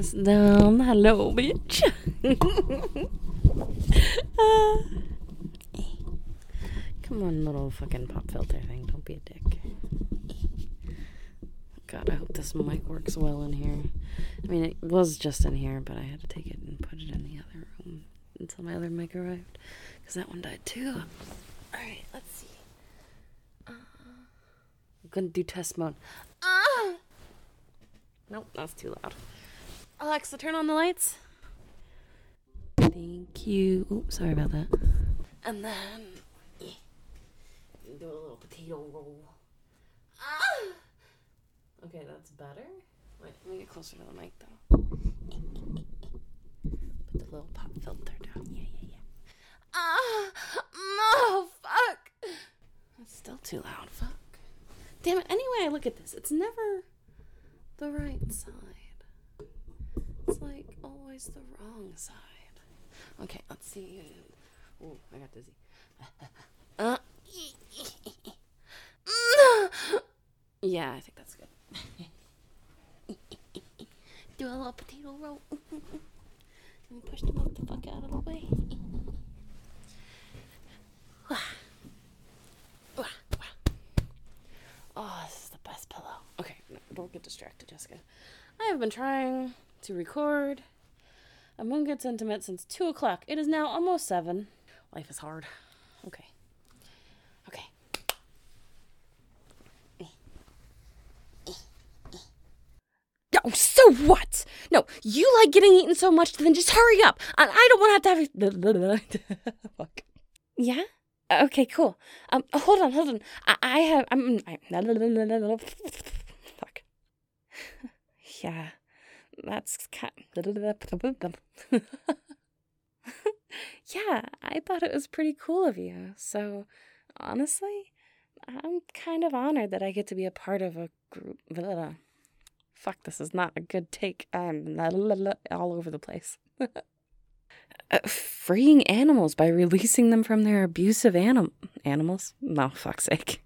Face down. Hello, bitch. Come on, little fucking pop filter thing. Don't be a dick. God, I hope this mic works well in here. I mean, it was just in here, but I had to take it and put it in the other room until my other mic arrived. Because that one died too. Alright, let's see. I'm gonna do test mode. Nope, that's too loud. Alexa, turn on the lights. Thank you. Oops, sorry about that. And then do a little potato roll. Okay, that's better. Wait, let me get closer to the mic though. Put the little pop filter down. Yeah. No, fuck. That's still too loud. Fuck. Damn it. Anyway, I look at this. It's never the right side. It's like always the wrong side. Okay, let's see. Oh, I got dizzy. Yeah, I think that's good. Do a little potato roll. Let me push the milk the fuck out of the way. Oh, this is the best pillow. Okay, no, don't get distracted, Jessica. I have been trying to record a Moon Gets Intimate since 2 o'clock. It is now almost 7. Life is hard. Okay. Oh, so what? No, you like getting eaten so much, then just hurry up. I don't want to have Fuck. Yeah? Okay, cool. Hold on. Fuck. Yeah, that's Yeah, I thought it was pretty cool of you. So, honestly, I'm kind of honored that I get to be a part of a group. Fuck, this is not a good take. I'm all over the place. Freeing animals by releasing them from their abusive animals? No, fuck's sake.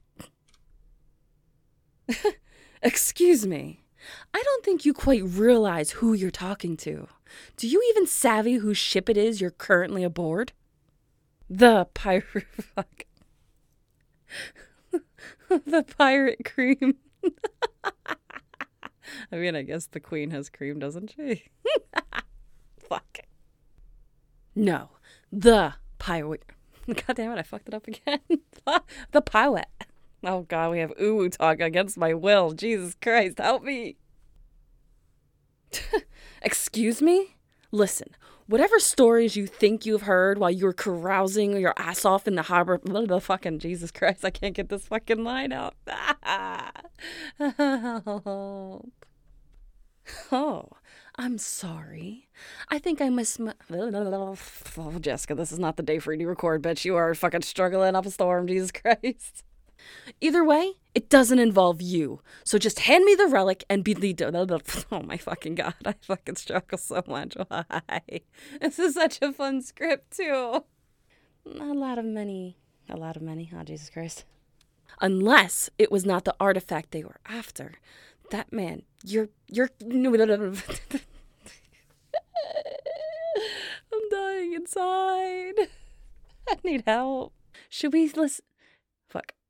Excuse me. I don't think you quite realize who you're talking to. Do you even savvy whose ship it is you're currently aboard? The pirate... Fuck. The pirate cream. I mean, I guess the queen has cream, doesn't she? Fuck. No, the pirate. God damn it, I fucked it up again. The pirate. Oh god, we have ooh talk against my will. Jesus Christ, help me. Excuse me? Listen, whatever stories you think you've heard while you were carousing your ass off in the harbor. Fucking Jesus Christ, I can't get this fucking line out. Oh, I'm sorry. I think I Oh, Jessica, this is not the day for you to record, bitch. You are fucking struggling up a storm, Jesus Christ. Either way, it doesn't involve you. So just hand me the relic and be the... Oh my fucking god, I fucking struggle so much. Why? This is such a fun script, too. A lot of money. Oh, Jesus Christ. Unless it was not the artifact they were after. That man, you're... I'm dying inside. I need help. Should we listen... Fuck.